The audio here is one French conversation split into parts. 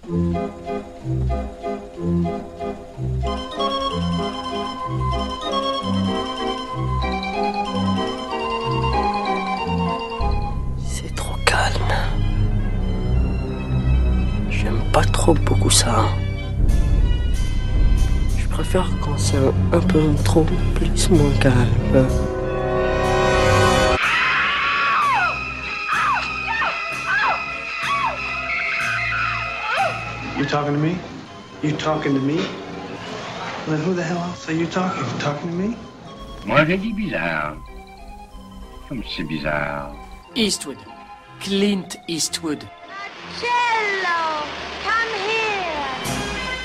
C'est trop calme. J'aime pas trop beaucoup ça. Je préfère quand c'est un peu trop plus moins calme. You talking to me? You talking to me? Then who the hell else are you talking? You talking to me? Moi, j'ai dit bizarre. Comme c'est bizarre. Eastwood. Clint Eastwood. Cello, come here.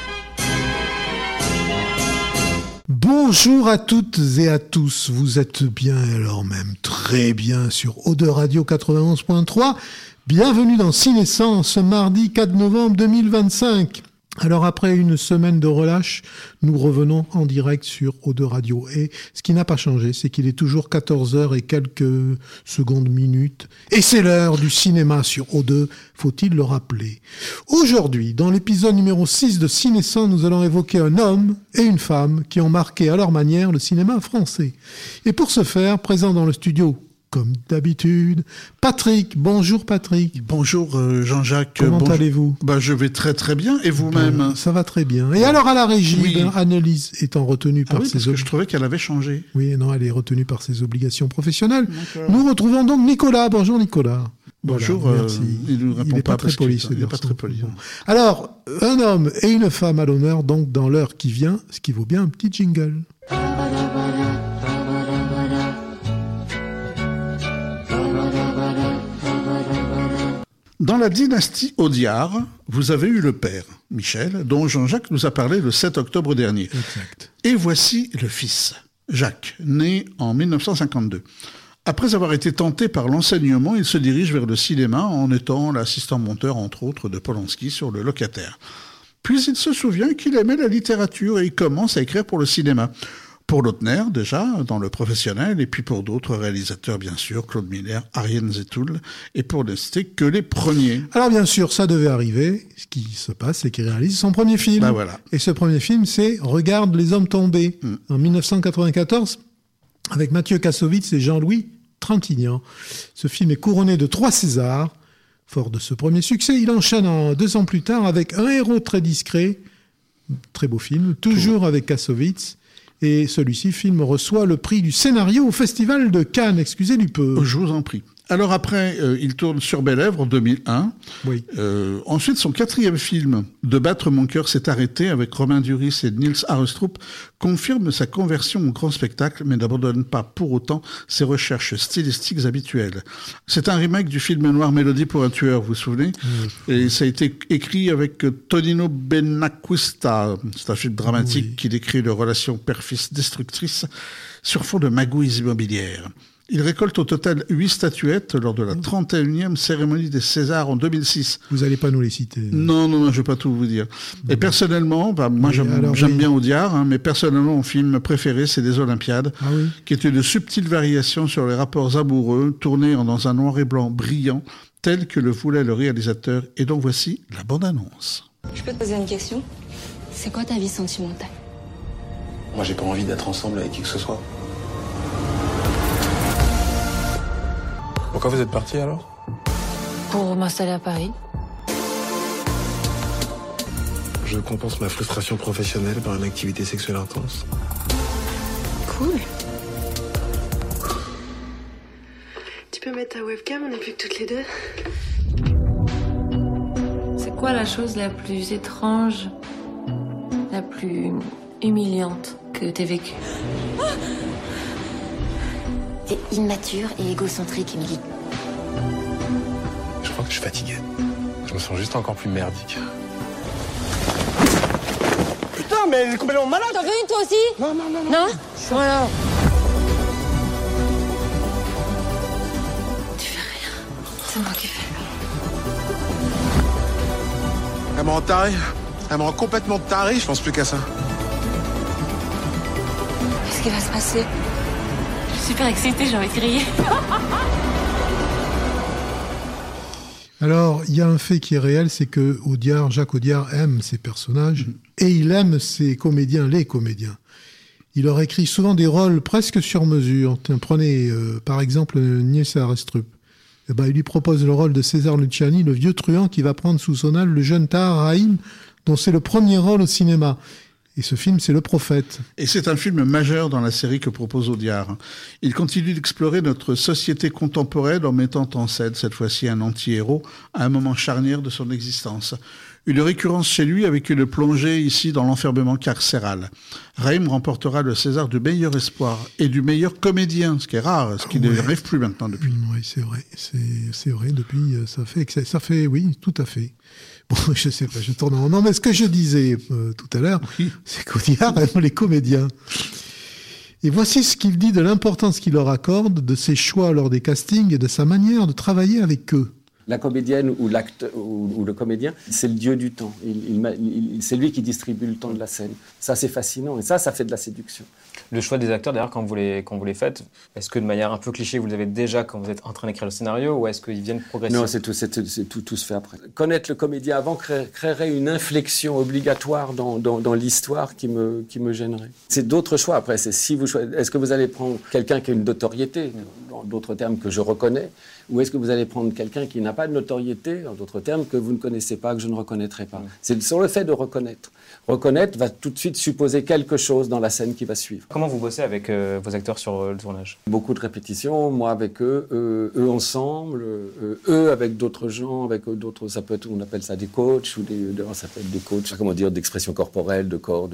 Bonjour à toutes et à tous, vous êtes bien, alors même très bien sur O2 Radio 91.3. Bienvenue dans Ciné100 ce mardi 4 novembre 2025. Alors après une semaine de relâche, nous revenons en direct sur O2 Radio. Et ce qui n'a pas changé, c'est qu'il est toujours 14h et quelques secondes minutes. Et c'est l'heure du cinéma sur O2, faut-il le rappeler. Aujourd'hui, dans l'épisode numéro 6 de Ciné100, nous allons évoquer un homme et une femme qui ont marqué à leur manière le cinéma français. Et pour ce faire, présent dans le studio, comme d'habitude, Patrick. Bonjour Patrick. Bonjour Jean-Jacques. Comment allez-vous ? Je vais très très bien. Et vous-même ? Ça va très bien. Et alors à la régie, oui. Annelise étant retenue par ses ses... je trouvais qu'elle avait changé. Oui, non, elle est retenue par ses obligations professionnelles. Nous retrouvons donc Nicolas. Bonjour Nicolas. Bonjour, voilà, merci. Il n'est pas très poli. Il n'est pas très poli. Alors, un homme et une femme à l'honneur, donc dans l'heure qui vient, ce qui vaut bien un petit jingle. Dans la dynastie Audiard, vous avez eu le père, Michel, dont Jean-Jacques nous a parlé le 7 octobre dernier. Exact. Et voici le fils, Jacques, né en 1952. Après avoir été tenté par l'enseignement, il se dirige vers le cinéma en étant l'assistant monteur, entre autres, de Polanski sur Le Locataire. Puis il se souvient qu'il aimait la littérature et il commence à écrire pour le cinéma. Pour Lautner, déjà, dans le professionnel, et puis pour d'autres réalisateurs, bien sûr, Claude Miller, Ariane Zetoul, et pour ne citer que les premiers. Alors bien sûr, ça devait arriver. Ce qui se passe, c'est qu'il réalise son premier film. Ben voilà. Et ce premier film, c'est « Regarde les hommes tombés » en 1994, avec Mathieu Kassovitz et Jean-Louis Trintignant. Ce film est couronné de 3 Césars. Fort de ce premier succès, il enchaîne 2 ans plus tard avec Un héros très discret, très beau film, toujours avec Kassovitz. Et celui-ci, film, reçoit le prix du scénario au Festival de Cannes. Excusez du peu. Je vous en prie. Alors après, il tourne Sur Bel Èvre en 2001. Oui. Ensuite, son 4e film, De battre mon cœur s'est arrêté, avec Romain Duris et Niels Arestrup, confirme sa conversion au grand spectacle, mais n'abandonne pas pour autant ses recherches stylistiques habituelles. C'est un remake du film noir Mélodie pour un tueur, vous vous souvenez ? Et ça a été écrit avec Tonino Benacquista. C'est un film dramatique qui décrit les relations père-fils destructrices sur fond de magouilles immobilières. Il récolte au total 8 statuettes lors de la 31e cérémonie des Césars en 2006. Vous n'allez pas nous les citer. Non, je ne vais pas tout vous dire. Et personnellement, moi j'aime bien Audiard, mais personnellement, mon film préféré, c'est Les Olympiades, qui est une subtile variation sur les rapports amoureux, tournés dans un noir et blanc brillant, tel que le voulait le réalisateur. Et donc voici la bande-annonce. Je peux te poser une question ? C'est quoi ta vie sentimentale ? Moi, j'ai pas envie d'être ensemble avec qui que ce soit. Pourquoi vous êtes parti alors ? Pour m'installer à Paris. Je compense ma frustration professionnelle par une activité sexuelle intense. Cool. Tu peux mettre ta webcam, on n'est plus que toutes les deux. C'est quoi la chose la plus étrange, la plus humiliante que t'aies vécue ? T'es immature et égocentrique, Émilie. Je crois que je suis fatigué. Je me sens juste encore plus merdique. Putain, mais elle est complètement malade. T'en veux une toi aussi ? Non. Non ? Voilà. Tu fais rien. C'est moi qui fais. Elle me rend taré. Elle me rend complètement taré, je pense plus qu'à ça. Qu'est-ce qui va se passer ? Je suis super excitée, j'ai envie de crier. Alors, il y a un fait qui est réel, c'est que Jacques Audiard aime ses personnages et il aime les comédiens. Il leur écrit souvent des rôles presque sur mesure. Prenez par exemple Niels Arestrup. Il lui propose le rôle de César Luciani, le vieux truand qui va prendre sous son aile le jeune Tahar Rahim, dont c'est le premier rôle au cinéma. Et ce film, c'est Le Prophète. Et c'est un film majeur dans la série que propose Audiard. Il continue d'explorer notre société contemporaine en mettant en scène, cette fois-ci, un anti-héros à un moment charnière de son existence. Une récurrence chez lui avec une plongée ici dans l'enfermement carcéral. Rahim remportera le César du meilleur espoir et du meilleur comédien, ce qui est rare, ce qui n'arrive plus maintenant depuis. Oui, c'est vrai. C'est vrai, depuis, ça fait, oui, tout à fait. Bon, je sais pas, je tourne en... Non, mais ce que je disais tout à l'heure, c'est qu'Audiard aime les comédiens. Et voici ce qu'il dit de l'importance qu'il leur accorde, de ses choix lors des castings et de sa manière de travailler avec eux. La comédienne ou l'acteur ou le comédien, c'est le dieu du temps. C'est lui qui distribue le temps de la scène. Ça, c'est fascinant. Et ça fait de la séduction. Le choix des acteurs, d'ailleurs, quand vous les faites, est-ce que de manière un peu cliché, vous les avez déjà quand vous êtes en train d'écrire le scénario, ou est-ce qu'ils viennent progressivement ? Non, tout se fait après. Connaître le comédien avant créerait une inflexion obligatoire dans l'histoire qui me gênerait. C'est d'autres choix après. C'est est-ce que vous allez prendre quelqu'un qui a une notoriété, en d'autres termes que je reconnais, ou est-ce que vous allez prendre quelqu'un qui n'a pas de notoriété, en d'autres termes, que vous ne connaissez pas, que je ne reconnaîtrai pas. C'est sur le fait de reconnaître. Reconnaître va tout de suite supposer quelque chose dans la scène qui va suivre. Comment vous bossez avec vos acteurs sur le tournage ? Beaucoup de répétitions, moi avec eux, eux ensemble, eux avec d'autres gens, avec d'autres, ça peut être, on appelle ça des coachs, ça peut être des coachs, comment dire, d'expression corporelle, de corps,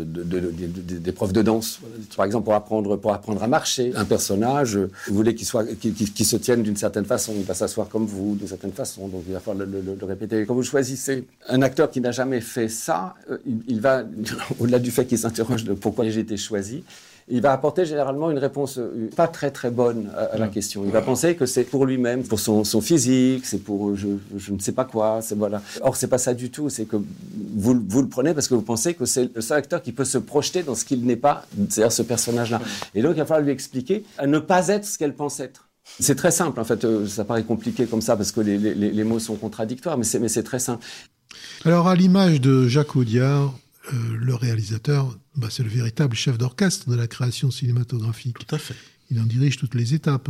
des profs de danse. Par exemple, pour apprendre à marcher, un personnage, vous voulez qu'il se tienne d'une certaine façon, il va s'asseoir comme vous, d'une certaine façon, donc il va falloir le répéter. Quand vous choisissez un acteur qui n'a jamais fait ça, il va, au-delà du fait qu'il s'interroge de pourquoi j'ai été choisi, il va apporter généralement une réponse pas très très bonne à la question. Il va penser que c'est pour lui-même, pour son physique, c'est pour je ne sais pas quoi, voilà. Or c'est pas ça du tout, c'est que vous le prenez parce que vous pensez que c'est le seul acteur qui peut se projeter dans ce qu'il n'est pas, c'est-à-dire ce personnage-là. Et donc il va falloir lui expliquer à ne pas être ce qu'elle pense être. C'est très simple en fait, ça paraît compliqué comme ça parce que les mots sont contradictoires, mais c'est très simple. Alors à l'image de Jacques Audiard, le réalisateur, c'est le véritable chef d'orchestre de la création cinématographique. Tout à fait. Il en dirige toutes les étapes,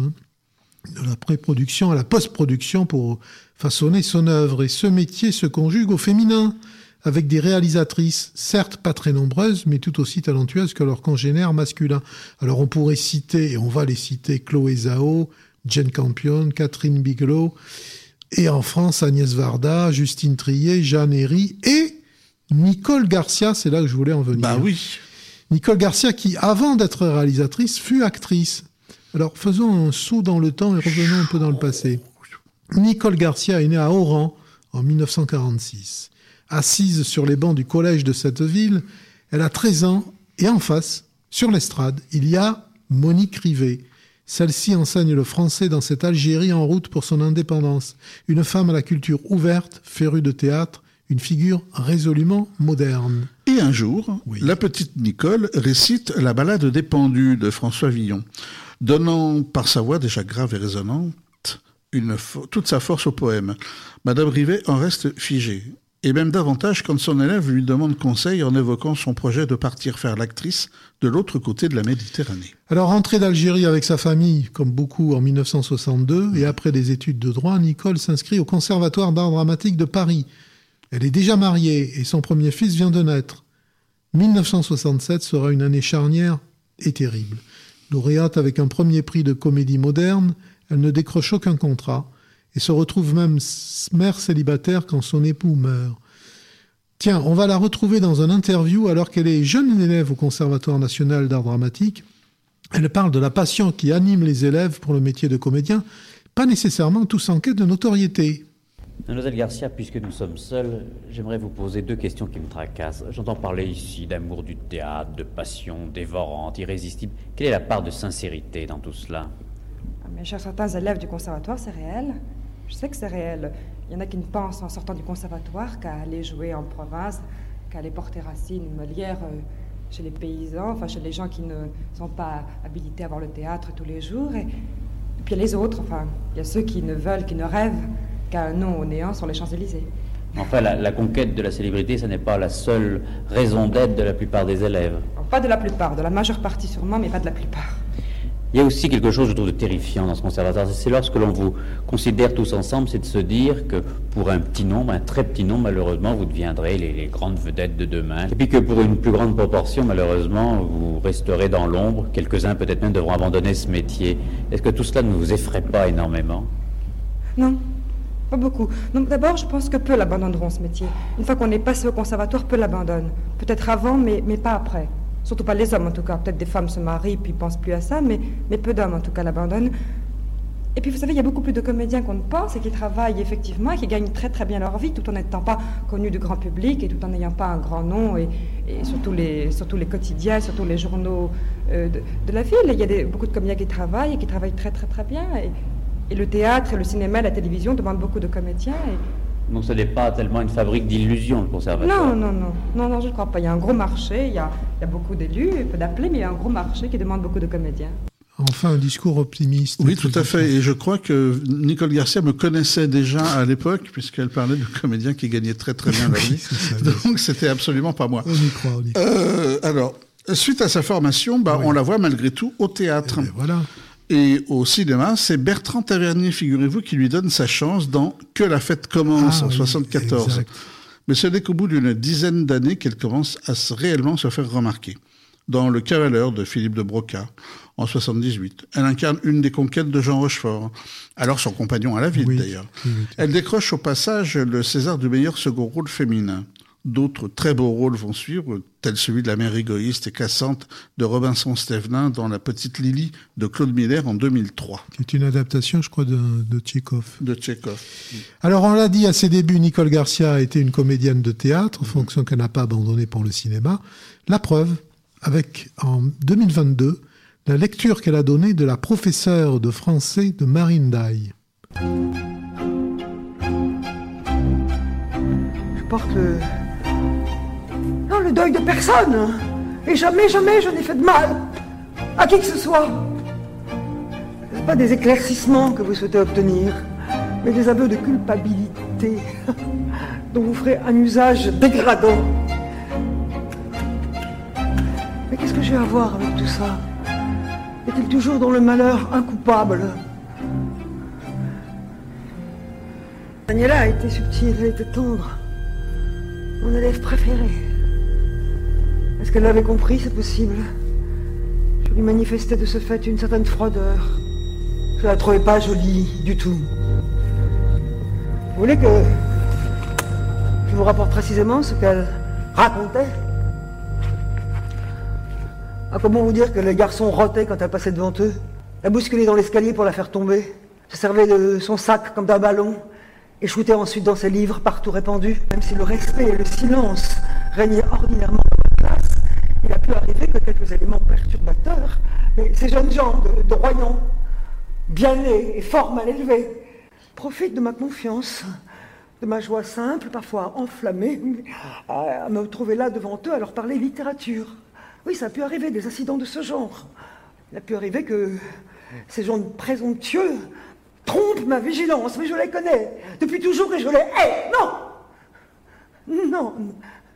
de la pré-production à la post-production pour façonner son œuvre. Et ce métier se conjugue au féminin, avec des réalisatrices, certes pas très nombreuses, mais tout aussi talentueuses que leurs congénères masculins. Alors on pourrait citer, et on va les citer, Chloé Zhao, Jane Campion, Catherine Bigelow, et en France, Agnès Varda, Justine Triet, Jeanne Herry et Nicole Garcia, c'est là que je voulais en venir. Bah oui. Nicole Garcia qui, avant d'être réalisatrice, fut actrice. Alors faisons un saut dans le temps et revenons un peu dans le passé. Nicole Garcia est née à Oran en 1946. Assise sur les bancs du collège de cette ville, elle a 13 ans et en face, sur l'estrade, il y a Monique Rivet. Celle-ci enseigne le français dans cette Algérie en route pour son indépendance. Une femme à la culture ouverte, férue de théâtre, une figure résolument moderne. Et un jour, la petite Nicole récite la ballade des pendus de François Villon, donnant par sa voix déjà grave et résonnante toute sa force au poème. Madame Rivet en reste figée. Et même davantage quand son élève lui demande conseil en évoquant son projet de partir faire l'actrice de l'autre côté de la Méditerranée. Alors, rentrée d'Algérie avec sa famille, comme beaucoup en 1962, et après des études de droit, Nicole s'inscrit au Conservatoire d'art dramatique de Paris. Elle est déjà mariée et son premier fils vient de naître. 1967 sera une année charnière et terrible. Lauréate avec un premier prix de comédie moderne, elle ne décroche aucun contrat et se retrouve même mère célibataire quand son époux meurt. Tiens, on va la retrouver dans une interview alors qu'elle est jeune élève au Conservatoire national d'art dramatique. Elle parle de la passion qui anime les élèves pour le métier de comédien, pas nécessairement tous en quête de notoriété. Mademoiselle Garcia, puisque nous sommes seuls, j'aimerais vous poser 2 questions qui me tracassent. J'entends parler ici d'amour du théâtre, de passion dévorante, irrésistible. Quelle est la part de sincérité dans tout cela ? Mes chers, certains élèves du conservatoire, c'est réel. Je sais que c'est réel. Il y en a qui ne pensent en sortant du conservatoire qu'à aller jouer en province, qu'à aller porter Racine ou Molière chez les paysans, enfin chez les gens qui ne sont pas habilités à voir le théâtre tous les jours. Et puis il y a les autres, enfin, il y a ceux qui ne veulent, qui ne rêvent qu'à un nom au néant sur les Champs-Élysées. Enfin, la conquête de la célébrité, ce n'est pas la seule raison d'être de la plupart des élèves. Pas de la plupart, de la majeure partie sûrement, mais pas de la plupart. Il y a aussi quelque chose, je trouve, de terrifiant dans ce conservatoire. C'est lorsque l'on vous considère tous ensemble, c'est de se dire que pour un petit nombre, un très petit nombre, malheureusement, vous deviendrez les grandes vedettes de demain. Et puis que pour une plus grande proportion, malheureusement, vous resterez dans l'ombre. Quelques-uns peut-être même devront abandonner ce métier. Est-ce que tout cela ne vous effraie pas énormément? Non, pas beaucoup. Donc d'abord, je pense que peu l'abandonneront ce métier. Une fois qu'on est passé au conservatoire, peu l'abandonnent. Peut-être avant, mais pas après. Surtout pas les hommes en tout cas. Peut-être des femmes se marient puis pensent plus à ça, mais peu d'hommes en tout cas l'abandonnent. Et puis vous savez, il y a beaucoup plus de comédiens qu'on ne pense et qui travaillent effectivement et qui gagnent très très bien leur vie tout en n'étant pas connus du grand public et tout en n'ayant pas un grand nom et surtout les quotidiens, surtout les journaux de la ville. Il y a beaucoup de comédiens qui travaillent et qui travaillent très très très bien. Et le théâtre, le cinéma, la télévision demandent beaucoup de comédiens. Donc ce n'est pas tellement une fabrique d'illusions, le conservatoire. Non, je ne crois pas. Il y a un gros marché, il y a beaucoup d'élus, peu d'appelés, mais il y a un gros marché qui demande beaucoup de comédiens. Enfin, un discours optimiste. Oui, tout à fait. Et je crois que Nicole Garcia me connaissait déjà à l'époque, puisqu'elle parlait de comédiens qui gagnaient très très bien leur vie. Donc c'était absolument pas moi. On y croit. Alors, suite à sa formation, on la voit malgré tout au théâtre. Voilà. Et au cinéma, c'est Bertrand Tavernier, figurez-vous, qui lui donne sa chance dans Que la fête commence en 1974. Exact. Mais ce n'est qu'au bout d'une dizaine d'années qu'elle commence à réellement se faire remarquer. Dans Le Cavaleur de Philippe de Broca, en 1978. Elle incarne une des conquêtes de Jean Rochefort, alors son compagnon à la ville d'ailleurs. Oui. Elle décroche au passage le César du meilleur second rôle féminin. D'autres très beaux rôles vont suivre, tel celui de la mère égoïste et cassante de Robinson Stevenin dans La Petite Lily de Claude Miller en 2003. Qui est une adaptation, je crois, de Tchekhov. De Tchekhov. Alors, on l'a dit à ses débuts, Nicole Garcia a été une comédienne de théâtre, fonction qu'elle n'a pas abandonnée pour le cinéma. La preuve, avec, en 2022, la lecture qu'elle a donnée de la professeure de français de Marine Daille. Je porte le deuil de personne. Et jamais, jamais je n'ai fait de mal à qui que ce soit. Ce n'est pas des éclaircissements que vous souhaitez obtenir, mais des aveux de culpabilité dont vous ferez un usage dégradant. Mais qu'est-ce que j'ai à voir avec tout ça? Est-il toujours dans le malheur un coupable? Daniela a été subtile, elle était tendre. Mon élève préféré. Est-ce qu'elle l'avait compris, c'est possible? Je lui manifestais de ce fait une certaine froideur. Je la trouvais pas jolie du tout. Vous voulez que je vous rapporte précisément ce qu'elle racontait? Comment vous dire que les garçons rotaient quand elle passait devant eux? La bousculait dans l'escalier pour la faire tomber. Se servait de son sac comme d'un ballon et shootait ensuite dans ses livres partout répandus. Même si le respect et le silence régnaient ordinairement dans la classe, il a pu arriver que quelques éléments perturbateurs, mais ces jeunes gens de Royan, bien nés et fort mal élevés, profitent de ma confiance, de ma joie simple, parfois enflammée, à me trouver là devant eux à leur parler littérature. Oui, ça a pu arriver, des incidents de ce genre. Il a pu arriver que ces gens présomptueux trompent ma vigilance, mais je les connais depuis toujours et je les hais. Non.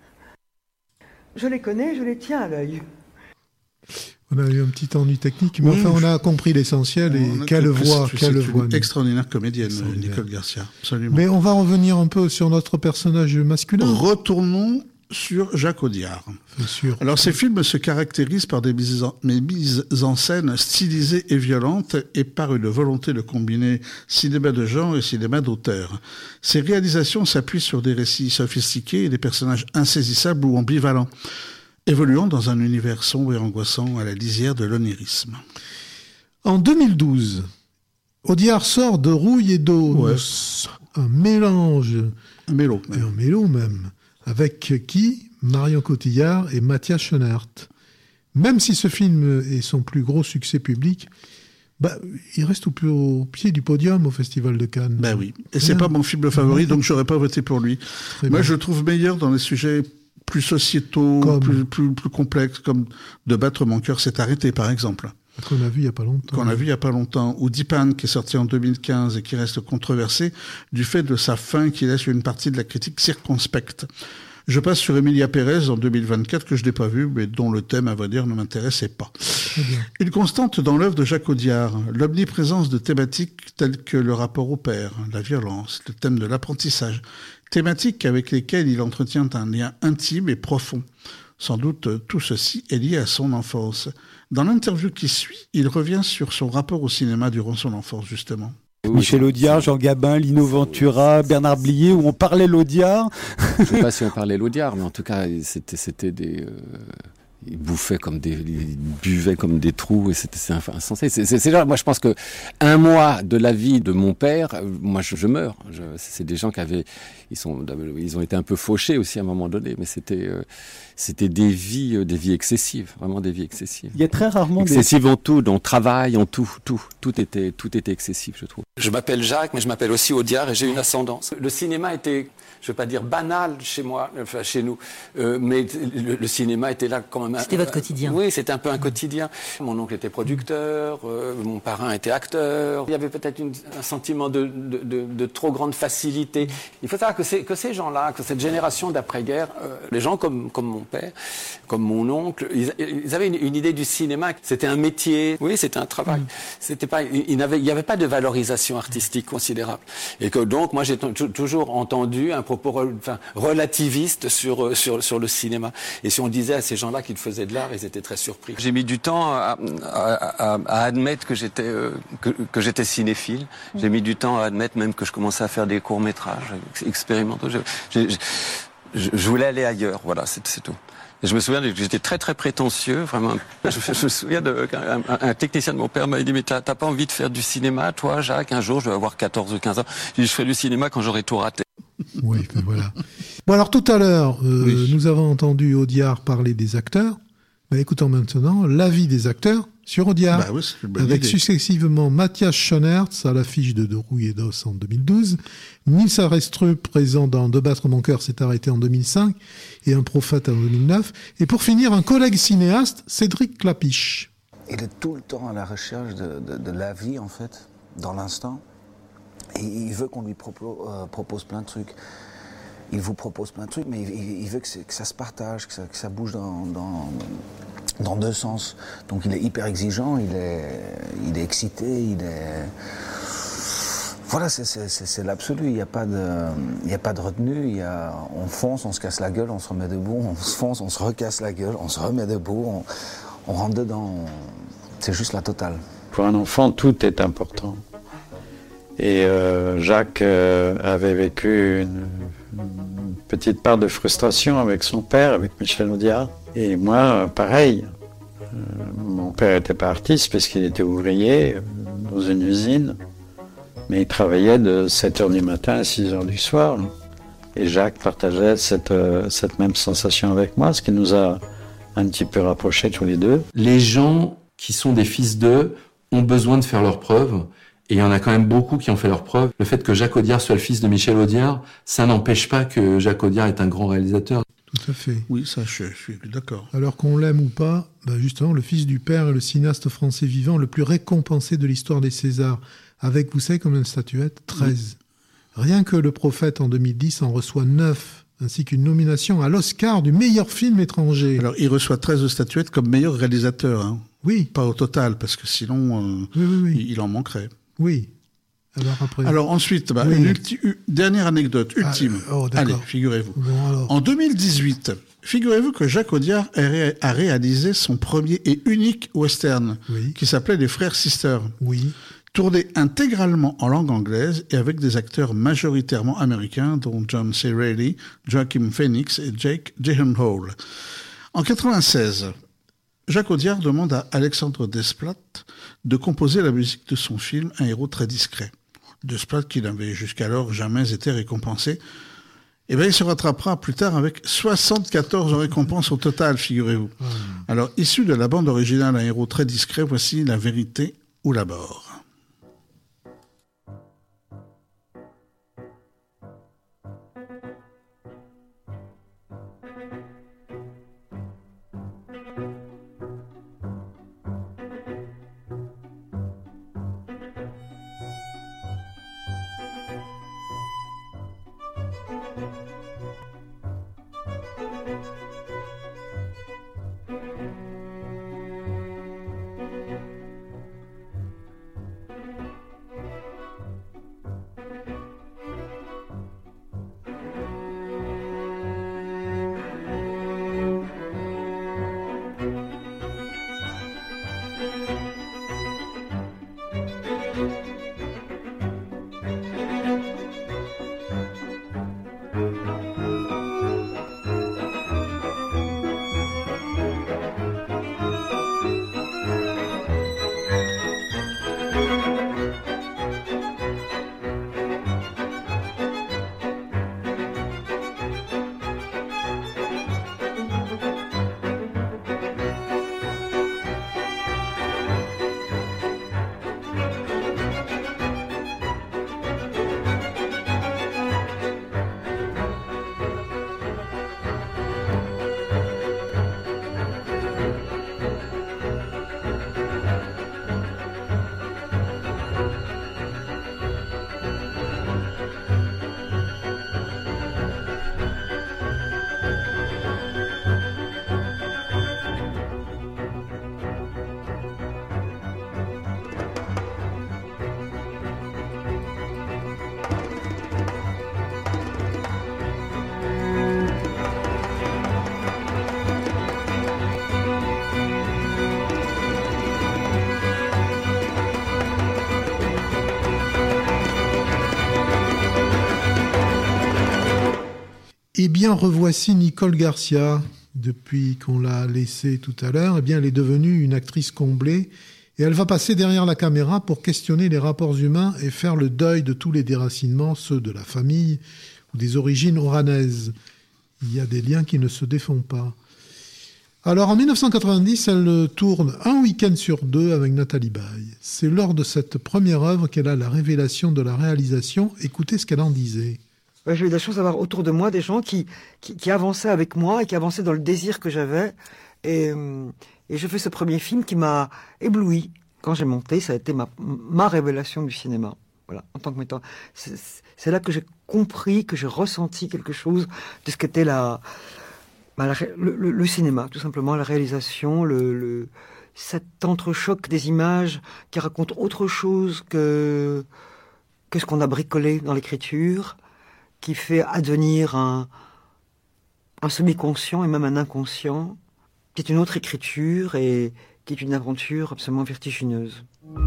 Je les connais, je les tiens à l'œil. On a eu un petit ennui technique, mais enfin on a compris l'essentiel et quelle voix. Une extraordinaire comédienne, Nicole Garcia, absolument. Mais on va revenir un peu sur notre personnage masculin. Retournons sur Jacques Audiard. Alors ces films se caractérisent par des mises en scène stylisées et violentes et par une volonté de combiner cinéma de genre et cinéma d'auteur. Ces réalisations s'appuient sur des récits sophistiqués et des personnages insaisissables ou ambivalents, évoluant dans un univers sombre et angoissant à la lisière de l'onirisme. En 2012, Audiard sort de Rouille et d'Os, un mélange, un mélo même, avec qui? Marion Cotillard et Matthias Schoenaert. Même si ce film est son plus gros succès public, il reste au pied du podium au Festival de Cannes. Ben oui, et c'est pas mon film favori, donc j'aurais pas voté pour lui. Moi, je le trouve meilleur dans les sujets plus sociétaux, plus complexes, comme De battre mon cœur s'est arrêté, par exemple. Qu'on a vu il n'y a pas longtemps. Qu'on a vu il n'y a pas longtemps. Ou Deepan, qui est sorti en 2015 et qui reste controversé du fait de sa fin qui laisse une partie de la critique circonspecte. Je passe sur Emilia Pérez en 2024, que je n'ai pas vu, mais dont le thème, à vrai dire, ne m'intéressait pas. Une constante dans l'œuvre de Jacques Audiard, l'omniprésence de thématiques telles que le rapport au père, la violence, le thème de l'apprentissage, thématiques avec lesquelles il entretient un lien intime et profond. Sans doute, tout ceci est lié à son enfance. Dans l'interview qui suit, il revient sur son rapport au cinéma durant son enfance, justement. Michel Audiard, Jean Gabin, Lino Ventura, Bernard Blier, où on parlait l'Audiard. Je ne sais pas si on parlait l'Audiard, mais en tout cas, c'était des... Ils bouffaient ils buvaient comme des trous, et c'était insensé. C'est genre, moi, je pense que un mois de la vie de mon père, moi, je meurs. C'est des gens ils ont été un peu fauchés aussi à un moment donné, mais c'était des vies excessives, vraiment des vies excessives. Il y a très rarement excessives en tout, dans le travail, en tout était excessif, je trouve. Je m'appelle Jacques, mais je m'appelle aussi Audiard, et j'ai une ascendance. Le cinéma était, je ne veux pas dire banal chez moi, enfin chez nous, mais le cinéma était là quand même. C'était votre quotidien. Oui, c'était un peu un quotidien. Mon oncle était producteur, mon parrain était acteur. Il y avait peut-être un sentiment de trop grande facilité. Il faut savoir que ces gens-là, que cette génération d'après-guerre, les gens comme mon père, comme mon oncle, ils avaient une idée du cinéma. C'était un métier, oui, c'était un travail. C'était pas, il n'y avait pas de valorisation artistique considérable. Et que donc, moi, j'ai toujours entendu un propos relativiste sur le cinéma. Et si on disait à ces gens-là qu'ils faisaient de l'art, ils étaient très surpris. J'ai mis du temps à admettre que j'étais cinéphile. J'ai mis du temps à admettre même que je commençais à faire des courts-métrages expérimentaux. Je voulais aller ailleurs, voilà, c'est tout. Et je me souviens que j'étais très très prétentieux, vraiment. Je me souviens un technicien de mon père m'a dit, mais t'as pas envie de faire du cinéma, toi, Jacques? Un jour, je vais avoir 14 ou 15 ans. Je ferai du cinéma quand j'aurai tout raté. Oui, ben voilà. Bon, alors tout à l'heure, nous avons entendu Audiard parler des acteurs. Ben, écoutons maintenant l'avis des acteurs sur Audiard, avec successivement Matthias Schoenaerts à l'affiche de Rouille et d'Os en 2012, Nils Arestrup présent dans De battre mon cœur s'est arrêté en 2005 et Un prophète en 2009, et pour finir un collègue cinéaste, Cédric Klapisch. Il est tout le temps à la recherche de la vie en fait, dans l'instant, et il veut qu'on lui propose plein de trucs. Il vous propose plein de trucs, mais il veut que ça se partage, que ça bouge dans deux sens. Donc il est hyper exigeant, il est excité, Voilà, c'est l'absolu, il n'y a pas de retenue, on fonce, on se casse la gueule, on se remet debout, on se fonce, on se recasse la gueule, on se remet debout, on rentre dedans, c'est juste la totale. Pour un enfant, tout est important. Et Jacques avait vécu une petite part de frustration avec son père, avec Michel Audiard. Et moi, pareil. Mon père n'était pas artiste parce qu'il était ouvrier dans une usine. Mais il travaillait de 7h du matin à 6h du soir. Et Jacques partageait cette même sensation avec moi, ce qui nous a un petit peu rapprochés tous les deux. Les gens qui sont des fils d'eux ont besoin de faire leurs preuves. Et il y en a quand même beaucoup qui ont fait leurs preuves. Le fait que Jacques Audiard soit le fils de Michel Audiard, ça n'empêche pas que Jacques Audiard est un grand réalisateur. Tout à fait. Oui, ça, je suis d'accord. Alors qu'on l'aime ou pas, justement, le fils du père est le cinéaste français vivant le plus récompensé de l'histoire des Césars. Avec, vous savez combien de statuettes ? 13. Oui. Rien que Le Prophète en 2010 en reçoit 9, ainsi qu'une nomination à l'Oscar du meilleur film étranger. Alors, il reçoit 13 statuettes comme meilleur réalisateur. Hein. Oui. Pas au total, parce que sinon, il en manquerait. Oui. Alors ensuite, dernière anecdote ultime. Allez, figurez-vous. Bon, en 2018, figurez-vous que Jacques Audiard a réalisé son premier et unique western, qui s'appelait Les Frères Sisters. Oui. Tourné intégralement en langue anglaise et avec des acteurs majoritairement américains, dont John C. Reilly, Joaquin Phoenix et Jake Gyllenhaal. En 1996, Jacques Audiard demande à Alexandre Desplat de composer la musique de son film Un héros très discret. Desplat, qui n'avait jusqu'alors jamais été récompensé, il se rattrapera plus tard avec 74 récompenses au total, figurez-vous. Alors, issu de la bande originale Un héros très discret, voici La vérité ou la mort. Eh bien, revoici Nicole Garcia. Depuis qu'on l'a laissée tout à l'heure, eh bien, elle est devenue une actrice comblée et elle va passer derrière la caméra pour questionner les rapports humains et faire le deuil de tous les déracinements, ceux de la famille ou des origines oranaises. Il y a des liens qui ne se défont pas. Alors, en 1990, elle tourne un week-end sur 2 avec Nathalie Baye. C'est lors de cette première œuvre qu'elle a la révélation de la réalisation. Écoutez ce qu'elle en disait. J'ai eu la chance d'avoir autour de moi des gens qui avançaient avec moi et qui avançaient dans le désir que j'avais. Et je fais ce premier film qui m'a ébloui. Quand j'ai monté, ça a été ma révélation du cinéma. Voilà, en tant que metteur. C'est là que j'ai compris, que j'ai ressenti quelque chose de ce qu'était le cinéma, tout simplement, la réalisation, cet entrechoc des images qui raconte autre chose que ce qu'on a bricolé dans l'écriture, qui fait advenir un semi-conscient et même un inconscient, qui est une autre écriture et qui est une aventure absolument vertigineuse.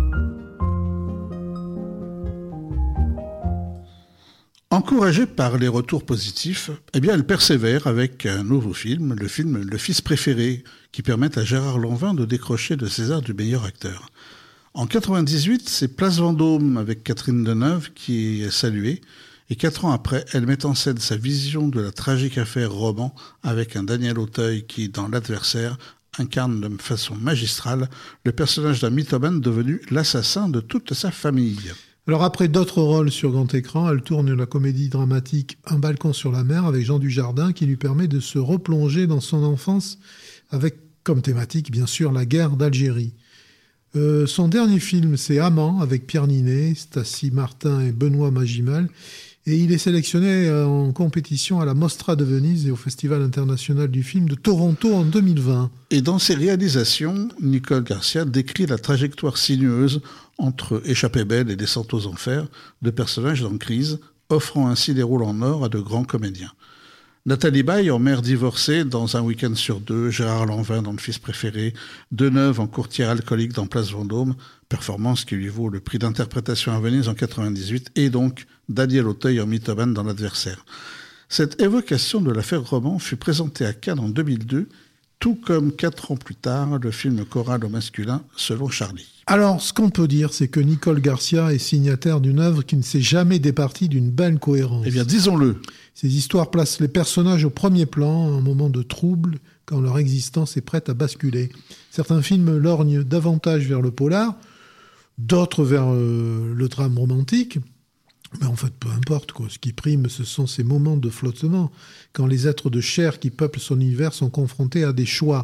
Encouragée par les retours positifs, eh bien elle persévère avec un nouveau film, le film Le Fils préféré, qui permet à Gérard Lanvin de décrocher le César du meilleur acteur. En 1998, c'est Place Vendôme avec Catherine Deneuve qui est saluée, et 4 ans après, elle met en scène sa vision de la tragique affaire Roman avec un Daniel Auteuil qui, dans L'Adversaire, incarne de façon magistrale le personnage d'un mythomane devenu l'assassin de toute sa famille. Alors après d'autres rôles sur grand écran, elle tourne la comédie dramatique Un balcon sur la mer avec Jean Dujardin qui lui permet de se replonger dans son enfance avec comme thématique bien sûr la guerre d'Algérie. Son dernier film c'est Amant avec Pierre Ninet, Stacy Martin et Benoît Magimel et il est sélectionné en compétition à la Mostra de Venise et au Festival international du film de Toronto en 2020. Et dans ses réalisations, Nicole Garcia décrit la trajectoire sinueuse entre Échappée belle et Descente aux enfers de personnages en crise, offrant ainsi des rôles en or à de grands comédiens. Nathalie Baye en mère divorcée dans Un week-end sur 2, Gérard Lanvin dans Le Fils préféré, Deneuve en courtière alcoolique dans Place Vendôme, performance qui lui vaut le prix d'interprétation à Venise en 1998, et donc Daniel Auteuil en mythomane dans L'Adversaire. Cette évocation de l'affaire Roman fut présentée à Cannes en 2002, tout comme 4 ans plus tard, le film choral au masculin, Selon Charlie. Alors, ce qu'on peut dire, c'est que Nicole Garcia est signataire d'une œuvre qui ne s'est jamais départie d'une belle cohérence. Eh bien, disons-le. Ces histoires placent les personnages au premier plan, à un moment de trouble, quand leur existence est prête à basculer. Certains films lorgnent davantage vers le polar, d'autres vers le drame romantique. Mais en fait, peu importe, quoi. Ce qui prime, ce sont ces moments de flottement, quand les êtres de chair qui peuplent son univers sont confrontés à des choix.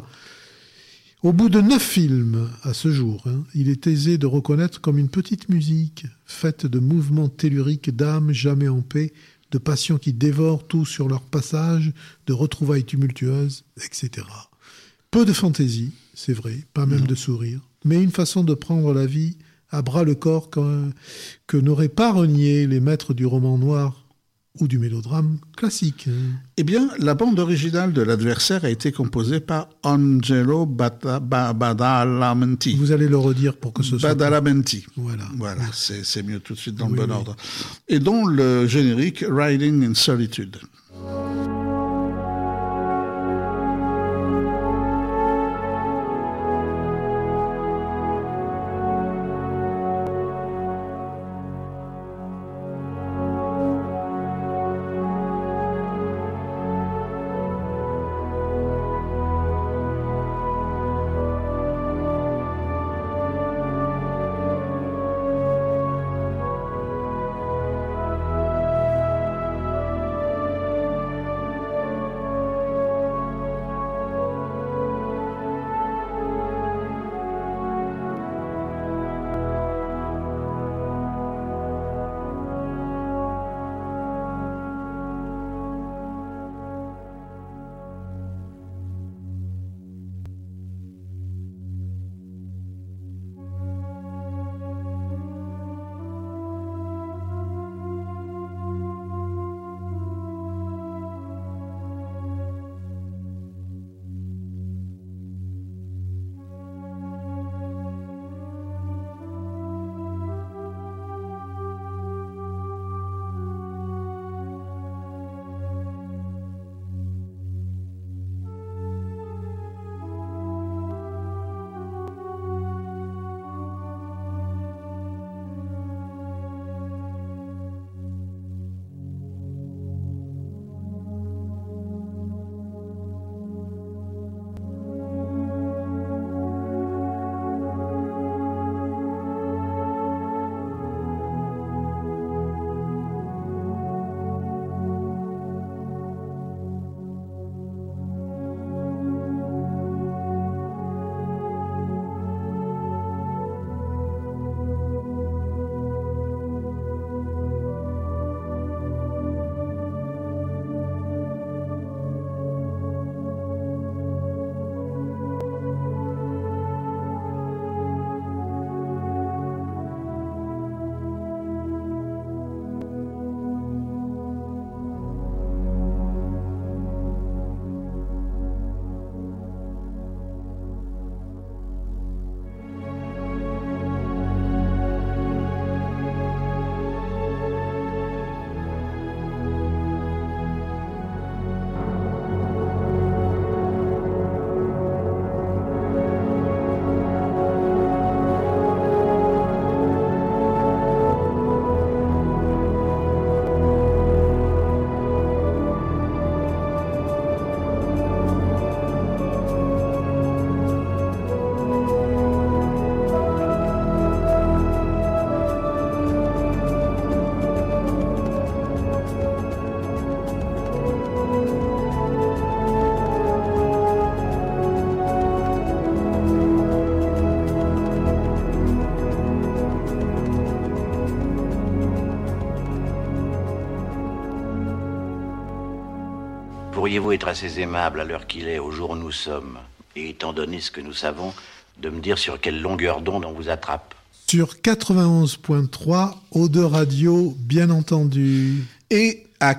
Au bout de 9 films, à ce jour, il est aisé de reconnaître comme une petite musique, faite de mouvements telluriques d'âme jamais en paix, de passions qui dévorent tout sur leur passage, de retrouvailles tumultueuses, etc. Peu de fantaisie, c'est vrai, pas même de sourire, mais une façon de prendre la vie à bras le corps que n'auraient pas renié les maîtres du roman noir ou du mélodrame classique. Eh bien, la bande originale de L'Adversaire a été composée par Angelo Badalamenti. Vous allez le redire pour que ce soit... Badalamenti. Voilà, c'est mieux tout de suite dans le bon ordre. Et dont le générique Riding in Solitude. Pourriez-vous être assez aimable à l'heure qu'il est, au jour où nous sommes, et étant donné ce que nous savons, de me dire sur quelle longueur d'onde on vous attrape? Sur 91.3, Eau de Radio, bien entendu. Et à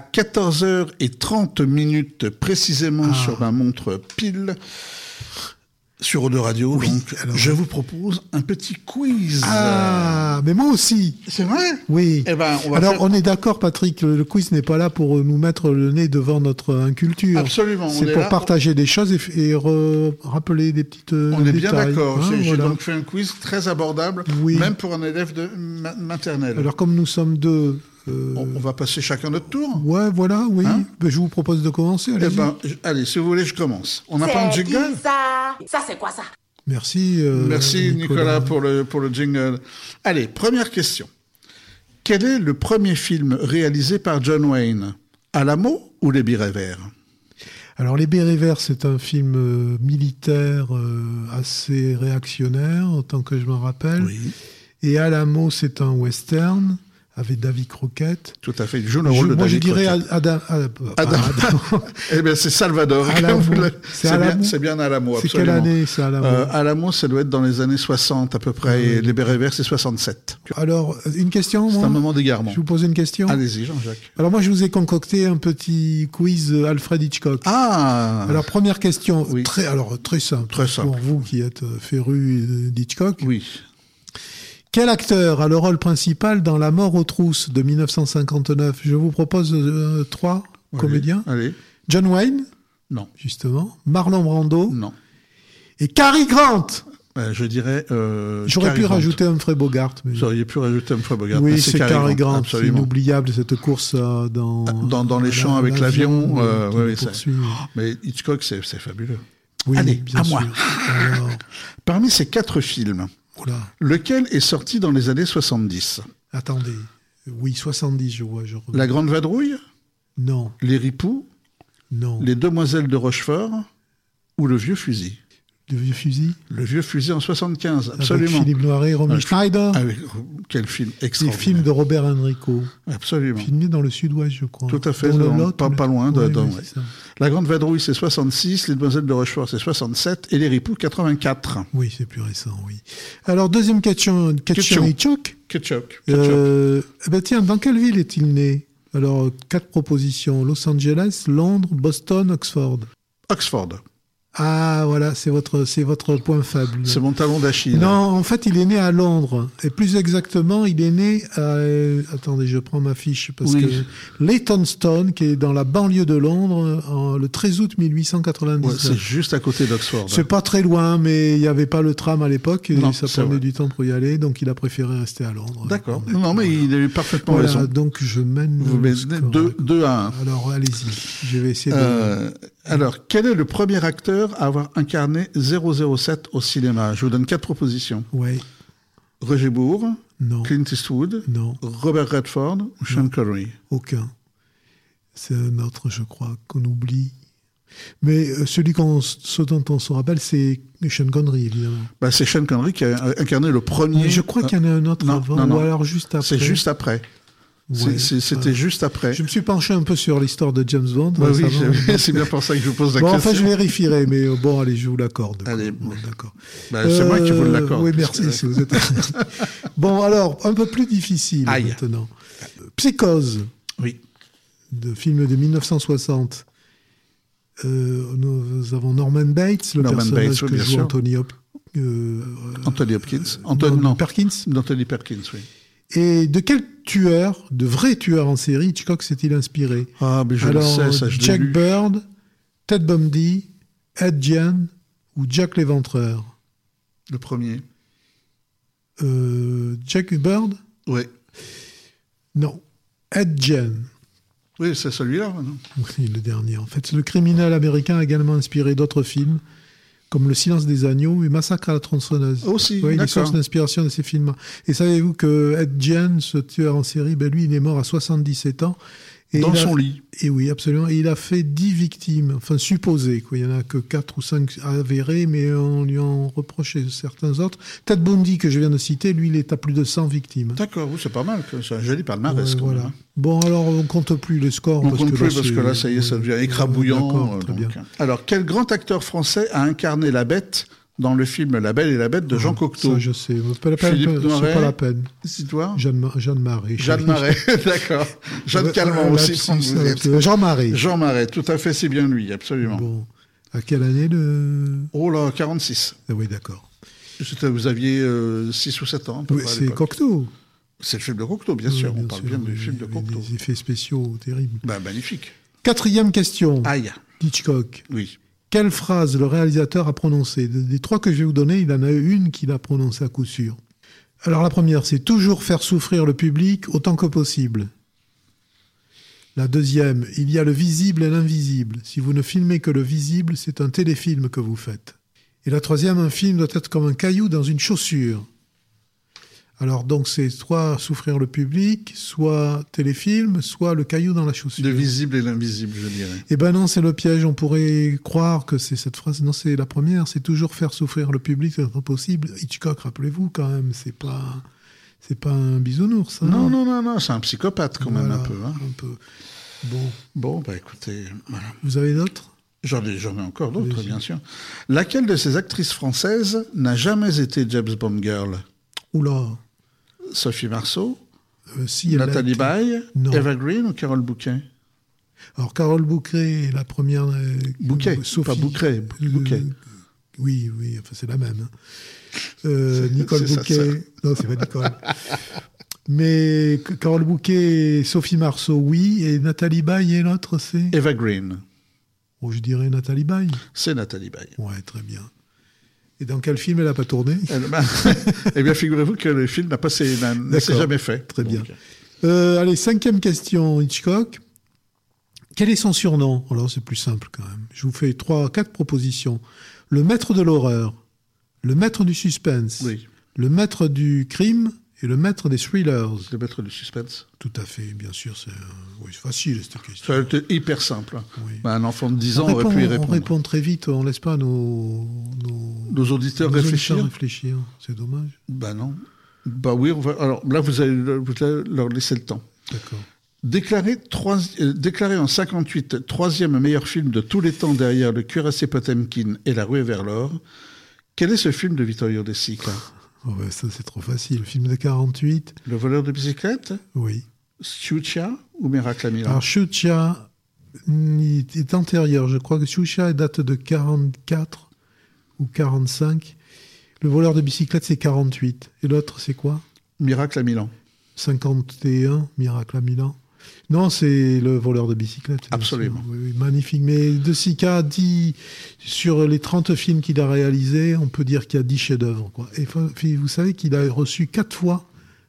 14h30 précisément sur ma montre pile, sur Eau de Radio, oui, donc, je vous propose un petit quiz. Ah, mais moi aussi. C'est vrai? Oui. Eh ben, on est d'accord, Patrick, le quiz n'est pas là pour nous mettre le nez devant notre inculture. Absolument. C'est pour partager des choses et rappeler des petites On est bien d'accord. J'ai voilà. donc fait un quiz très abordable, même pour un élève de maternelle. Alors, comme nous sommes deux... On va passer chacun notre tour. Ouais, voilà, oui. Hein, je vous propose de commencer. Allez, si vous voulez, je commence. On n'a pas un jingle? Ça, c'est quoi ça? Merci. Merci Nicolas pour le jingle. Allez, première question. Quel est le premier film réalisé par John Wayne? Alamo ou Les Bérets Verts? Alors, Les Bérets Verts, c'est un film militaire assez réactionnaire, autant que je m'en rappelle. Oui. Et Alamo, c'est un western avec Davy Crockett. Tout à fait, il joue le rôle de Davy Crockett. Moi, je dirais Adam. Eh bien, c'est Salvador. C'est bien Alamo, absolument. C'est quelle année, c'est Alamo Alamo, ça doit être dans les années 60 à peu près, et Les Bérets Verts, c'est 67. Alors, une question, moi ? C'est un moment d'égarement. Je vous pose une question ? Allez-y, Jean-Jacques. Alors, moi, je vous ai concocté un petit quiz Alfred Hitchcock. Ah ! Alors, première question, très simple. Très simple. Pour vous qui êtes féru d'Hitchcock. Oui. Quel acteur a le rôle principal dans La mort aux trousses de 1959 ? Je vous propose 3 comédiens. Allez. John Wayne ? Non. Justement. Marlon Brando ? Non. Et Cary Grant ? Je dirais. J'aurais pu rajouter Humphrey Bogart. Mais... Vous auriez pu rajouter Humphrey Bogart. Oui, c'est Cary Grant. C'est absolument. Inoubliable cette course dans les champs avec l'avion. Mais Hitchcock, c'est fabuleux. Oui, allez, bien à sûr. moi. Alors... Parmi ces 4 films, lequel est sorti dans les années 70 ? Attendez. Oui, 70, je vois. La Grande Vadrouille ? Non. Les Ripoux ? Non. Les Demoiselles de Rochefort ? Ou Le Vieux Fusil ? Le Vieux Fusil ? Le Vieux Fusil en 75, absolument. Avec Philippe Noiret et Romy Schneider. Quel film extraordinaire. C'est le film de Robert Enrico. Absolument. Filmé dans le sud-ouest, je crois. Tout à fait, pas loin. La Grande Vadrouille, c'est 66, Les Demoiselles de Rochefort, c'est 67, et Les Ripoux, 84. Oui, c'est plus récent, oui. Alors, deuxième question Hitchcock. Tiens, dans quelle ville est-il né ? Alors, 4 propositions. Los Angeles, Londres, Boston, Oxford. Oxford. Ah, voilà, c'est votre point faible. C'est mon talon d'Achille. Non, en fait, il est né à Londres. Et plus exactement, il est né à... attendez, je prends ma fiche. Parce que Leytonstone, qui est dans la banlieue de Londres, le 13 août 1899. Ouais, c'est juste à côté d'Oxford. C'est pas très loin, mais il n'y avait pas le tram à l'époque. Et ça prenait du temps pour y aller. Donc, il a préféré rester à Londres. D'accord. Non, mais il a eu parfaitement raison. Donc, je mène... Vous menez 2 à 1. Alors, allez-y. Je vais essayer de... Alors, quel est le premier acteur à avoir incarné 007 au cinéma ? Je vous donne 4 propositions. Oui. Roger Moore ? Non. Clint Eastwood ? Non. Robert Redford ou Sean Connery ? Aucun. C'est un autre, je crois, qu'on oublie. Mais ce dont on se rappelle, c'est Sean Connery, évidemment. C'est Sean Connery qui a incarné le premier... Mais je crois qu'il y en a un autre avant, ou alors juste après. C'est juste après. C'était juste après. Je me suis penché un peu sur l'histoire de James Bond. Oui, c'est bien pour ça que je vous pose la question. Enfin, je vérifierai, mais bon, allez, je vous l'accorde. Allez, d'accord. C'est moi qui vous l'accorde. Oui, merci. Si vous êtes... Bon, alors, un peu plus difficile maintenant. Psychose. Oui. De film de 1960. Nous avons Norman Bates, le personnage que joue Anthony Hopkins. Perkins. Anthony Perkins, oui. Et de quel de vrai tueur en série, Hitchcock s'est-il inspiré ? Ah, mais je le sais, ça, je l'ai Jack lu. Bird, Ted Bundy, Ed Gein ou Jack l'Éventreur ? Le premier. Jack Bird ? Oui. Non. Ed Gein. Oui, c'est celui-là, non ? Oui, le dernier. En fait, le criminel américain a également inspiré d'autres films, comme Le silence des agneaux et Massacre à la tronçonneuse. Aussi, oui, les sources d'inspiration de ces films. Et savez-vous que Ed Gein, ce tueur en série, lui, il est mort à 77 ans. Et dans son lit. Et oui, absolument. Et il a fait 10 victimes, enfin supposées. Il n'y en a que 4 ou 5 avérées, mais on lui en reprochait certains autres. Ted Bundy, que je viens de citer, lui, il est à plus de 100 victimes. D'accord, c'est pas mal. C'est un joli palmarès. Voilà. Même. Bon, alors, on ne compte plus les scores. On ne compte plus parce que là, ça y est, ça devient écrabouillant. Très bien. Alors, quel grand acteur français a incarné la Bête dans le film La Belle et la Bête de Jean Cocteau? Ça, je sais. Philippe Noiret, c'est pas la peine. C'est toi? Jeanne Marais. Jeanne Marais, d'accord. Jeanne Calment aussi. Jean Marais. Jean Marais, tout à fait, c'est bien lui, absolument. Bon. À quelle année le... Oh là, 46. Ah oui, d'accord. Vous aviez 6 ou 7 ans. Oui, c'est Cocteau. C'est le film de Cocteau, bien sûr. On parle bien du film de Cocteau. Des effets spéciaux terribles. Magnifique. 4e question. Aïe. Hitchcock. Oui. Quelle phrase le réalisateur a prononcée? Des 3 que je vais vous donner, il en a une qu'il a prononcée à coup sûr. Alors la première, c'est toujours faire souffrir le public autant que possible. La deuxième, il y a le visible et l'invisible. Si vous ne filmez que le visible, c'est un téléfilm que vous faites. Et la troisième, un film doit être comme un caillou dans une chaussure. Alors donc c'est soit souffrir le public, soit téléfilm, soit le caillou dans la chaussure. Le visible et l'invisible, je dirais. Eh ben non, c'est le piège. On pourrait croire que c'est cette phrase. Non, c'est la première. C'est toujours faire souffrir le public le temps possible. Hitchcock, rappelez-vous quand même, C'est pas un bisounours, hein. Non, c'est un psychopathe quand même un peu. Hein. Un peu. Bon, écoutez, voilà. Vous avez d'autres ? J'en ai encore d'autres, bien sûr. Laquelle de ces actrices françaises n'a jamais été James Bond girl ? Oula. Sophie Marceau, Nathalie Baye, Eva Green ou Carole Bouquet ? Alors, Carole Bouquet, la première... Bouquet, Sophie... pas Bouquet. Oui, enfin, c'est la même. Hein. Nicole Bouquet... Non, c'est pas Nicole. Mais Carole Bouquet, Sophie Marceau, oui. Et Nathalie Baye, et l'autre, c'est... Eva Green. Oh, je dirais Nathalie Baye. C'est Nathalie Baye. Ouais, très bien. Et dans quel film elle n'a pas tourné ? Eh bien, figurez-vous que le film ne s'est jamais fait. Très bien. Allez, 5e question, Hitchcock. Quel est son surnom ? Alors, c'est plus simple quand même. Je vous fais 4 propositions. Le maître de l'horreur, le maître du suspense, le maître du crime et le maître des thrillers. Le maître du suspense. Tout à fait, bien sûr. C'est facile, cette question. Ça a été hyper simple. Oui. Un enfant de 10 ans aurait pu y répondre. On répond très vite, on ne laisse pas nos auditeurs réfléchir. C'est dommage. Non. Oui, alors là, vous allez leur laisser le temps. D'accord. Déclaré en 58 troisième meilleur film de tous les temps derrière Le Cuirassé Potemkin et La Ruée vers l'or, quel est ce film de Vittorio De Sica ? Ça, c'est trop facile. Le film de 48. Le voleur de bicyclette ? Oui. Sciuccia ou Miracle à Milan ? Alors, Sciuccia est antérieur. Je crois que Sciuccia date de 44 ou 45. Le voleur de bicyclette, c'est 48. Et l'autre, c'est quoi ? Miracle à Milan. 51, Miracle à Milan. Non, c'est le voleur de bicyclette. Absolument. Oui, magnifique. Mais De Sica dit, sur les 30 films qu'il a réalisés, on peut dire qu'il y a 10 chefs-d'œuvre. Et vous savez qu'il a reçu 4 fois,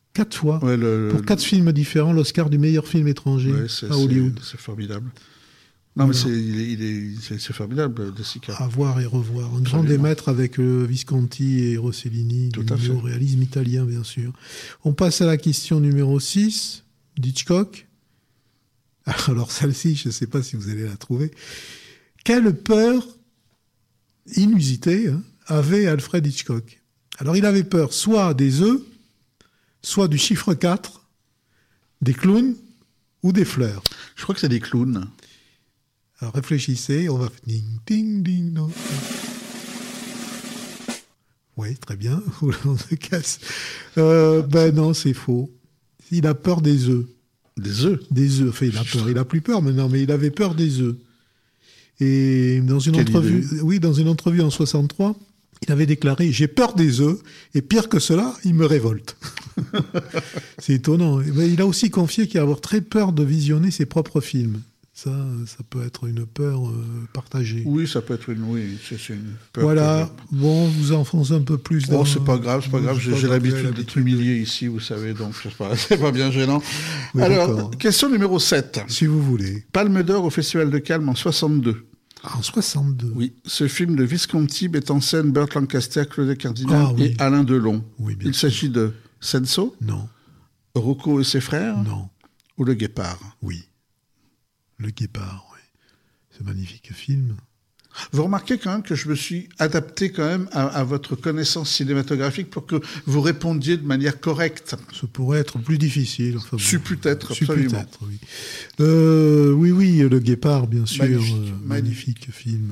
pour 4 films différents, l'Oscar du meilleur film étranger à Hollywood. C'est formidable. Non, mais c'est formidable, De Sica. À voir et revoir. Un grand des maîtres avec Visconti et Rossellini, tout à fait. Au réalisme italien, bien sûr. On passe à la question numéro 6, d'Hitchcock. Alors, celle-ci, je ne sais pas si vous allez la trouver. Quelle peur inusitée avait Alfred Hitchcock ? Alors, il avait peur soit des œufs, soit du chiffre 4, des clowns ou des fleurs. Je crois que c'est des clowns. Alors réfléchissez, on va... Ding, ding, ding, non. Oui, très bien, on se casse. Non, c'est faux. Il a peur des œufs. Des œufs ? Des œufs, enfin il a peur, il n'a plus peur maintenant, mais il avait peur des œufs. Et dans une entrevue en 63, il avait déclaré « J'ai peur des œufs, et pire que cela, ils me révoltent. » C'est étonnant. Il a aussi confié qu'il avait très peur de visionner ses propres films. Ça peut être une peur partagée. Oui, ça peut être une peur. Voilà, bon, vous enfoncez un peu plus dans... Oh, c'est pas grave. J'ai l'habitude d'être humilié ici, vous savez, donc c'est pas bien gênant. Oui, alors, question numéro 7. Si vous voulez. Palme d'or au Festival de Cannes en 62. En 62 ? Oui, ce film de Visconti met en scène Burt Lancaster, Claude Cardinal et Alain Delon. Oui, Il s'agit de Senso ? Non. Rocco et ses frères ? Non. Ou Le Guépard ? Oui. Le Guépard, oui. C'est un magnifique film. Vous remarquez quand même que je me suis adapté quand même à votre connaissance cinématographique pour que vous répondiez de manière correcte. Ça pourrait être plus difficile. Enfin, peut-être, absolument. Peut-être, oui. Oui, Le Guépard, bien sûr. Magnifique film.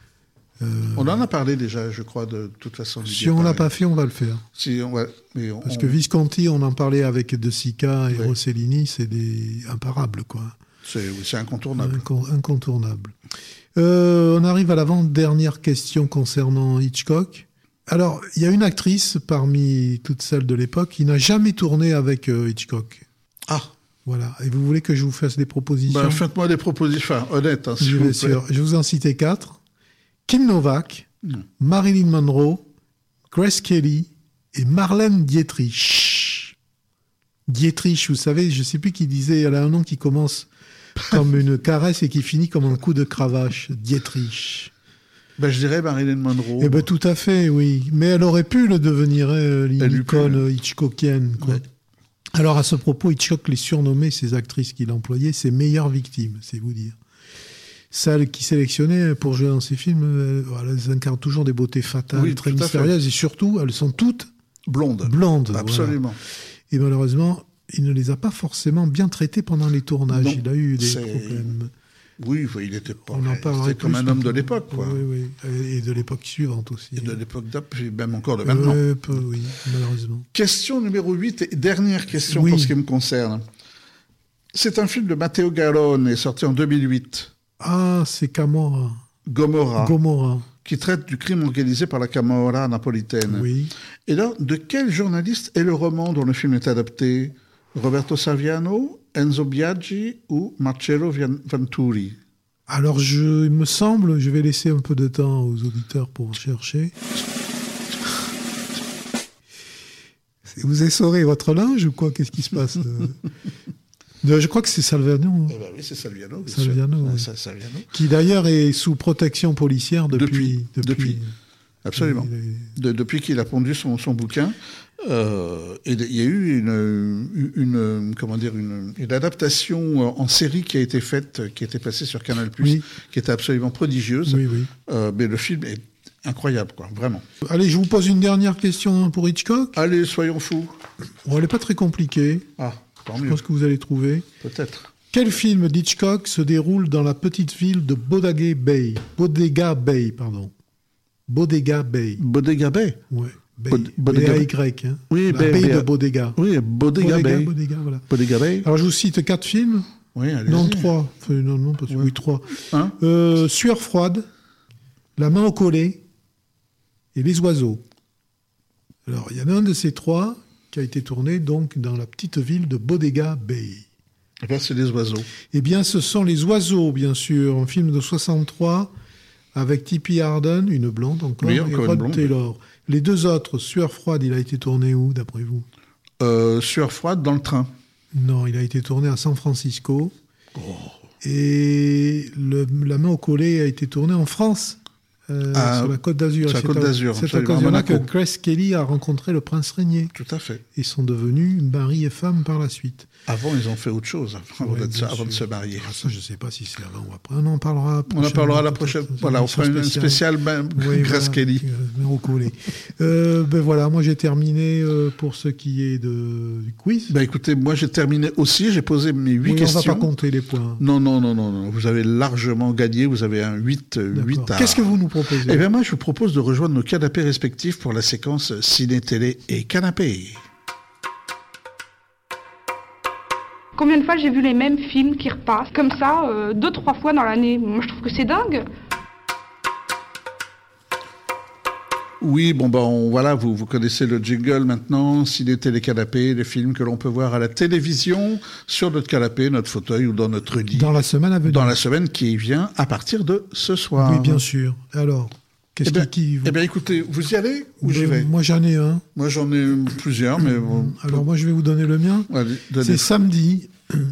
On en a parlé déjà, je crois, de toute façon. Si on ne l'a pas fait, on va le faire. Parce que Visconti, on en parlait avec De Sica et Rossellini, c'est imparable, quoi. C'est incontournable. Incontournable. On arrive à l'avant-dernière question concernant Hitchcock. Alors, il y a une actrice parmi toutes celles de l'époque qui n'a jamais tourné avec Hitchcock. Ah. Voilà. Et vous voulez que je vous fasse des propositions ? Faites-moi des propositions, honnêtes, s'il vous plaît. Sûr. Je vous en citer 4. Kim Novak, Marilyn Monroe, Grace Kelly et Marlène Dietrich. Dietrich, vous savez, je ne sais plus qui disait, elle a un nom qui commence comme une caresse et qui finit comme un coup de cravache. Dietrich. Je dirais Marilyn Monroe. Tout à fait, oui. Mais elle aurait pu le devenir, l'icône hitchcockienne. Quoi. Ouais. Alors, à ce propos, Hitchcock les surnommait, ces actrices qu'il employait, ses meilleures victimes, c'est vous dire. Celles qui sélectionnaient pour jouer dans ses films, elles incarnent toujours des beautés fatales, très mystérieuses, et surtout, elles sont toutes blondes. Blondes, absolument. Voilà. Et malheureusement, il ne les a pas forcément bien traités pendant les tournages. Non, il a eu des problèmes. Oui, il était pas. On en parlerait comme un homme de l'époque, quoi. Oui. Et de l'époque suivante aussi. Et de l'époque d'après, même encore de maintenant. Oui, malheureusement. Question numéro 8 et dernière question pour ce qui me concerne. C'est un film de Matteo Garrone, sorti en 2008. Ah, c'est Gomorra. Qui traite du crime organisé par la Camorra napolitaine. Oui. Et là, de quel journaliste est le roman dont le film est adapté? Roberto Saviano, Enzo Biaggi ou Marcello Venturi? Alors, il me semble, je vais laisser un peu de temps aux auditeurs pour chercher. Vous essorez votre linge ou quoi? Qu'est-ce qui se passe? Je crois que c'est Salviano. Eh ben oui, c'est Salviano. Salviano. Qui d'ailleurs est sous protection policière depuis. Absolument. Depuis qu'il a pondu son bouquin. Il y a eu une adaptation en série qui a été faite, qui a été passée sur Canal+, qui était absolument prodigieuse. Mais le film est incroyable, quoi, vraiment. Allez, je vous pose une dernière question pour Hitchcock. Allez, soyons fous. Bon, elle n'est pas très compliquée. Ah, tant mieux. Je pense que vous allez trouver. Peut-être. Quel film d'Hitchcock se déroule dans la petite ville de Bodega Bay? Bodega Bay. Ouais. B-A-Y. Hein. Oui, la baie de Bodega. Oui, Bodega Bay. Voilà. Bodega Bay. Alors, je vous cite 4 films. Oui, allez-y. Non, 3. Enfin, non, parce que oui, 3. Sueur froide, La main au collet et Les oiseaux. Alors, il y en a un de ces 3 qui a été tourné donc dans la petite ville de Bodega Bay. Eh bien, c'est Les oiseaux. Eh bien, ce sont Les oiseaux, bien sûr, un film de 63 avec Tippi Arden, une blonde encore, et Rod Taylor. Les 2 autres, Sueur froide, il a été tourné où, d'après vous? Sueur froide, dans le train. Non, il a été tourné à San Francisco. Et La main au collet a été tourné en France, sur la Côte d'Azur. Sur la Côte d'Azur, c'est à occasion-là que Grace Kelly a rencontré le prince Régnier. Tout à fait. Ils sont devenus mari et femme par la suite. Avant, ils ont fait autre chose, avant de se marier. Ah, ça, je ne sais pas si c'est avant ou après. On en parlera la prochaine. Voilà, on fera une spéciale Grace Kelly. Au collet. Voilà, moi j'ai terminé pour ce qui est du quiz. Écoutez, moi j'ai terminé aussi, j'ai posé mes 8 questions. On ne va pas compter les points. Non. Vous avez largement gagné, vous avez un 8 à... Qu'est-ce que vous nous proposez? Eh bien moi je vous propose de rejoindre nos canapés respectifs pour la séquence ciné, télé et canapé. Combien de fois j'ai vu les mêmes films qui repassent comme ça 2-3 fois dans l'année? Moi je trouve que c'est dingue. Oui, voilà, vous connaissez le jingle maintenant, ciné, télé, canapé, les films que l'on peut voir à la télévision, sur notre canapé, notre fauteuil ou dans notre lit. Dans la semaine à venir. Dans la semaine qui vient à partir de ce soir. Oui, bien sûr. Alors, écoutez, vous y allez ou j'y vais? Moi, j'en ai un. Moi, j'en ai plusieurs, mais bon. Alors, moi, je vais vous donner le mien. C'est samedi,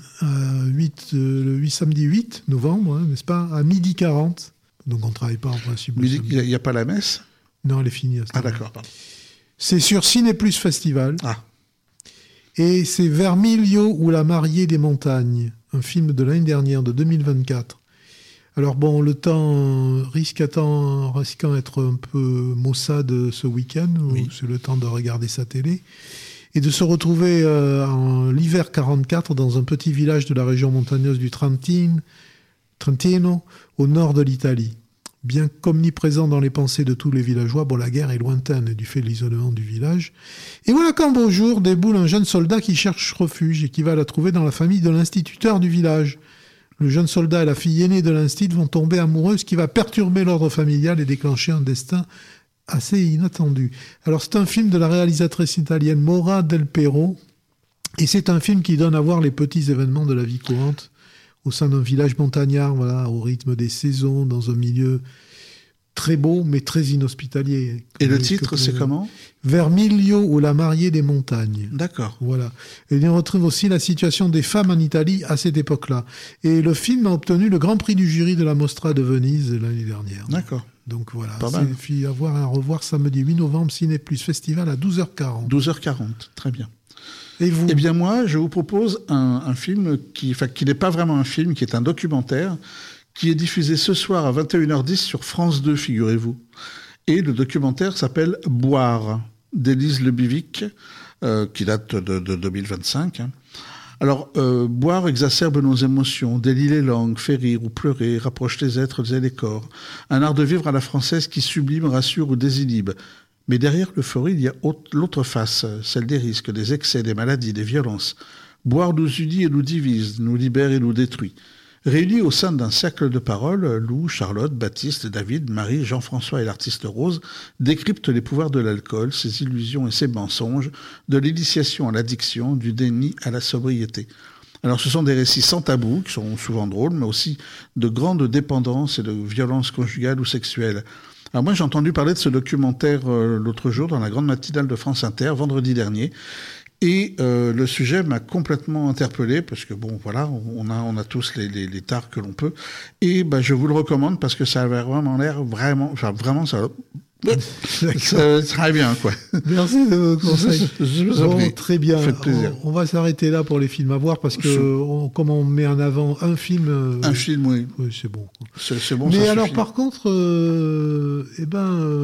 samedi 8 novembre, n'est-ce pas, à 12h40. Donc, on ne travaille pas en principe. Il n'y a pas la messe? Non, elle est finie. D'accord, pardon. C'est sur Ciné Plus Festival. Ah. Et c'est Vermiglio ou La mariée des montagnes, un film de l'année dernière, de 2024. Alors bon, le temps risquant d'être un peu maussade ce week-end, où c'est le temps de regarder sa télé, et de se retrouver en l'hiver 44 dans un petit village de la région montagneuse du Trentino, au nord de l'Italie. Bien qu'omniprésent dans les pensées de tous les villageois, la guerre est lointaine du fait de l'isolement du village. Et voilà qu'un beau jour déboule un jeune soldat qui cherche refuge et qui va la trouver dans la famille de l'instituteur du village. Le jeune soldat et la fille aînée de l'instit vont tomber amoureux, ce qui va perturber l'ordre familial et déclencher un destin assez inattendu. Alors c'est un film de la réalisatrice italienne Maura Del Pero, et c'est un film qui donne à voir les petits événements de la vie courante au sein d'un village montagnard, au rythme des saisons, dans un milieu très beau, mais très inhospitalier. Et le titre, c'est comment? Vermiglio ou La mariée des montagnes. D'accord. Voilà. Et on retrouve aussi la situation des femmes en Italie à cette époque-là. Et le film a obtenu le Grand Prix du jury de la Mostra de Venise l'année dernière. D'accord. Donc voilà, c'est à revoir samedi 8 novembre, Ciné Plus Festival à 12h40. 12h40, très bien. Et vous? Eh bien moi, je vous propose un film qui n'est pas vraiment un film, qui est un documentaire, qui est diffusé ce soir à 21h10 sur France 2, figurez-vous. Et le documentaire s'appelle « Boire » d'Élise Lebivic, qui date de 2025. Hein. Alors, boire exacerbe nos émotions, délie les langues, fait rire ou pleurer, rapproche les êtres et les corps. Un art de vivre à la française qui sublime, rassure ou désinhibe. Mais derrière l'euphorie, il y a l'autre face, celle des risques, des excès, des maladies, des violences. Boire nous unit et nous divise, nous libère et nous détruit. Réunis au sein d'un cercle de parole, Lou, Charlotte, Baptiste, David, Marie, Jean-François et l'artiste Rose décryptent les pouvoirs de l'alcool, ses illusions et ses mensonges, de l'initiation à l'addiction, du déni à la sobriété. Alors ce sont des récits sans tabou, qui sont souvent drôles, mais aussi de grandes dépendances et de violences conjugales ou sexuelles. Alors moi j'ai entendu parler de ce documentaire l'autre jour dans la grande matinale de France Inter, vendredi dernier. Et le sujet m'a complètement interpellé parce que bon voilà on a tous les tares que l'on peut et je vous le recommande parce que ça avait vraiment l'air vraiment ça très bien quoi. Merci de vos conseils. Bon, très bien. Faites plaisir. On va s'arrêter là pour les films à voir parce que comme on met en avant un film. Un film oui. Oui c'est bon. C'est bon. Mais ça alors suffit. par contre Quoi ?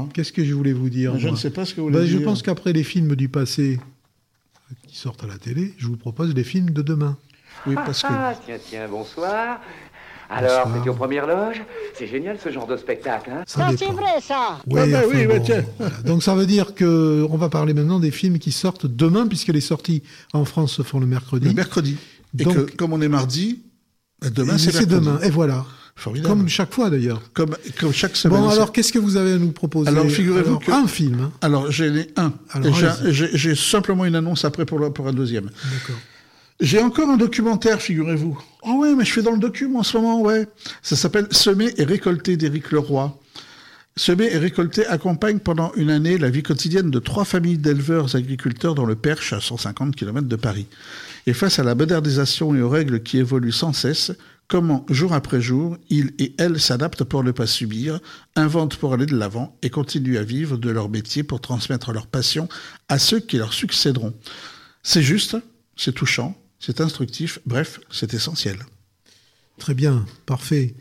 Qu'est-ce que je voulais vous dire ? Je ne sais pas ce que vous voulez dire. Je pense qu'après les films du passé qui sortent à la télé, je vous propose les films de demain. Oui, parce que... Tiens, bonsoir. Alors, Bonsoir. c'était aux premières loges ? C'est génial ce genre de spectacle, hein ? Ça dépend. C'est vrai ça. Oui, tiens. Voilà. Donc ça veut dire qu'on va parler maintenant des films qui sortent demain, puisque les sorties en France se font le mercredi. Le mercredi. Et donc, que, comme on est mardi, demain c'est mercredi. demain, et voilà. Formidable. Comme chaque fois d'ailleurs. Comme chaque semaine. Bon, alors qu'est-ce que vous avez à nous proposer ? Alors figurez-vous que... Un film. Hein. Alors j'ai les un. Alors, j'ai simplement une annonce après pour un deuxième. D'accord. J'ai encore un documentaire, figurez-vous. Oh ouais, mais je fais dans le document en ce moment, ouais. Ça s'appelle Semer et récolter d'Éric Leroy. Semer et récolter accompagne pendant une année la vie quotidienne de 3 familles d'éleveurs agriculteurs dans le Perche, à 150 km de Paris. Et face à la modernisation et aux règles qui évoluent sans cesse, comment, jour après jour, ils et elles s'adaptent pour ne pas subir, inventent pour aller de l'avant et continuent à vivre de leur métier pour transmettre leur passion à ceux qui leur succéderont. C'est juste, c'est touchant, c'est instructif, bref, c'est essentiel. Très bien, parfait.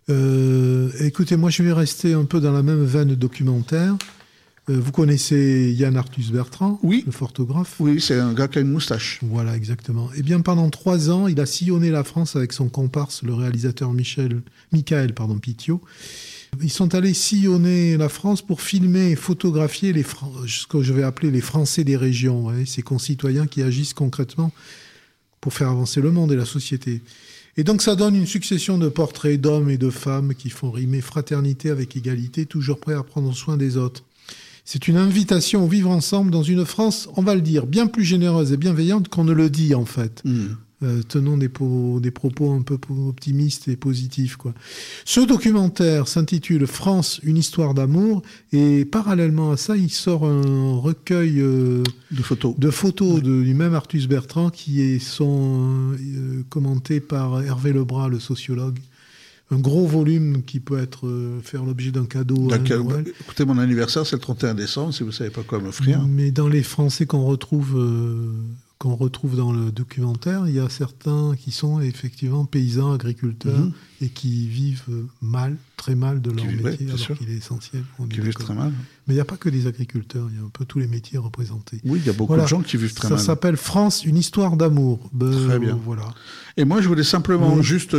Écoutez, moi je vais rester un peu dans la même veine documentaire. Vous connaissez Yann Arthus Bertrand, oui. Le photographe. Oui, c'est un gars qui a une moustache. Voilà, exactement. Eh bien, pendant 3 ans, il a sillonné la France avec son comparse, le réalisateur Michael Petiot. Ils sont allés sillonner la France pour filmer et photographier ce que je vais appeler les Français des régions, ces concitoyens qui agissent concrètement pour faire avancer le monde et la société. Et donc ça donne une succession de portraits d'hommes et de femmes qui font rimer fraternité avec égalité, toujours prêts à prendre soin des autres. C'est une invitation au vivre ensemble dans une France, on va le dire, bien plus généreuse et bienveillante qu'on ne le dit en fait. Tenons des propos un peu optimistes et positifs, quoi. Ce documentaire s'intitule France, une histoire d'amour, et parallèlement à ça, il sort un recueil de photos du même Arthus Bertrand qui sont commentés par Hervé Lebras, le sociologue. Un gros volume qui peut faire l'objet d'un cadeau. Écoutez, mon anniversaire, c'est le 31 décembre, si vous ne savez pas quoi m'offrir. Mais dans les Français qu'on retrouve dans le documentaire, il y a certains qui sont effectivement paysans, agriculteurs, et qui vivent mal, très mal de leur métier, alors qu'il est essentiel. Qui vivent très mal. Mais il n'y a pas que des agriculteurs, il y a un peu tous les métiers représentés. Oui, il y a beaucoup de gens qui vivent très mal. Ça s'appelle France, une histoire d'amour. Très bien. Voilà. Et moi, je voulais simplement, juste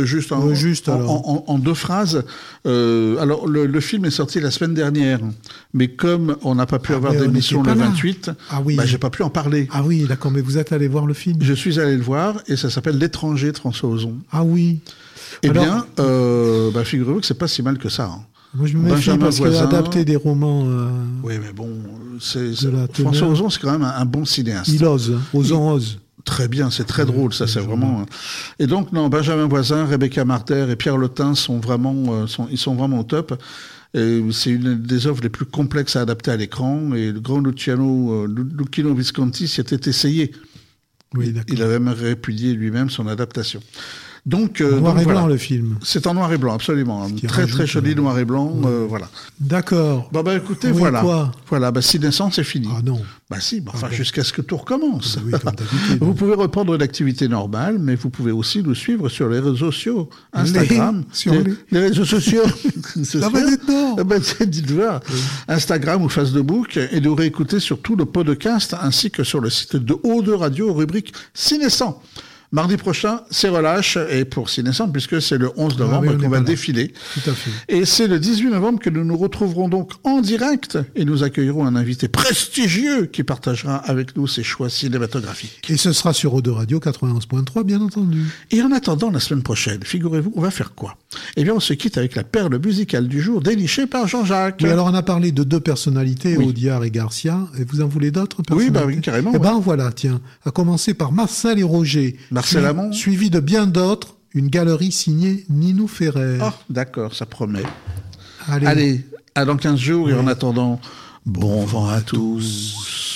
en 2 phrases, alors le film est sorti la semaine dernière, mais comme on n'a pas pu avoir d'émission le 28, j'ai pas pu en parler. Ah oui, d'accord, mais vous êtes allé voir le film ? Je suis allé le voir, et ça s'appelle L'étranger de François Ozon. Ah oui. Bien, figurez-vous que c'est pas si mal que ça. Hein. Moi, je me méfie parce qu'il a adapté des romans. Oui, mais bon, François Ozon, c'est quand même un bon cinéaste. Il ose, Ozon ose. Très bien, c'est très drôle, ça, c'est vraiment... Et donc, Benjamin Voisin, Rebecca Marder et Pierre Lotin sont vraiment au top. Et c'est une des œuvres les plus complexes à adapter à l'écran, et le grand Luchino Visconti s'y était essayé. Oui, d'accord. Il avait même répudié lui-même son adaptation. Donc, noir et voilà. blanc, le film. C'est en noir et blanc, absolument. Très, très joli noir et blanc, voilà. D'accord. Bah, écoutez, Oui, voilà. quoi Voilà, Ciné-100, c'est fini. Ah non. Bah si, jusqu'à ce que tout recommence. Oui, comme d'habitude. Vous pouvez reprendre l'activité normale, mais vous pouvez aussi nous suivre sur les réseaux sociaux. Instagram, les réseaux sociaux. Ah bah dites-donc. Ah bah, dites voir. Oui. Instagram ou Facebook, et nous réécouter sur tout le podcast, ainsi que sur le site de O2 Radio, rubrique Ciné-100. Mardi prochain, c'est relâche, et pour Ciné-100, puisque c'est le 11 novembre qu'on va défiler. Tout à fait. Et c'est le 18 novembre que nous nous retrouverons donc en direct, et nous accueillerons un invité prestigieux qui partagera avec nous ses choix cinématographiques. Et ce sera sur O2 Radio 91.3, bien entendu. Et en attendant la semaine prochaine, figurez-vous, on va faire quoi? Eh bien, on se quitte avec la perle musicale du jour, dénichée par Jean-Jacques. Oui, alors on a parlé de 2 personnalités, Audiard et Garcia, et vous en voulez d'autres personnalités? Oui, carrément. Eh ben voilà, tiens, à commencer par Marcel et Roger. Marcel Amont. Suivi de bien d'autres, une galerie signée Ninou Ferrer. Ah, d'accord, ça promet. Allez, à dans 15 jours, et en attendant, bon vent à tous.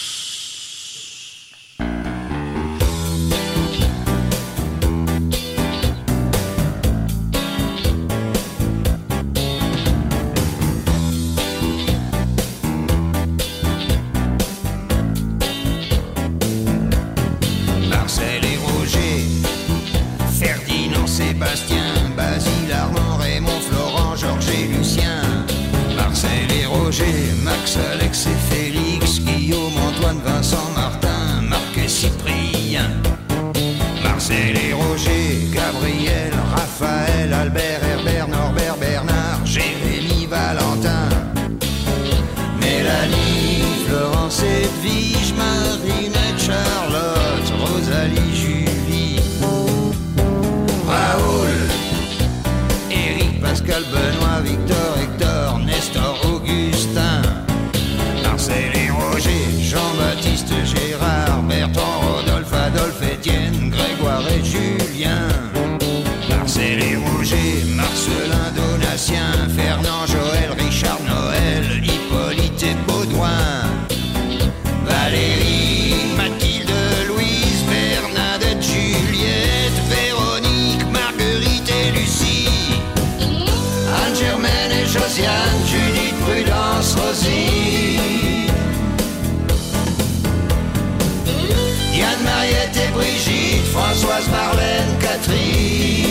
Max, Alex et Félix, Guillaume, Antoine, Vincent, Martin, Marc et Cyprien, Marcel et Roger, Gabriel, Raphaël, Albert, Herbert, Norbert, Bernard, Jérémy, Valentin, Mélanie, Florence, Edwige, Marinette, Charlotte, Rosalie, Julie, Raoul, Eric, Pascal, Benoît, Victor, Hector, Nestor, Augustin, Marcel et Roger, Jean-Baptiste, Gérard, Bertrand, Rodolphe, Adolphe, Étienne, Grégoire et Julien, Marcel et Roger, Marcelin, Donatien, Fernand, Joël, Richard, Noël, Hippolyte et Baudouin, Valérie, Mathilde, Louise, Bernadette, Juliette, Véronique, Marguerite et Lucie, Anne-Germaine et Josiane, Judith, Prudence, Rosie, Diane, Mariette et Brigitte, Françoise, Marlène, Catherine,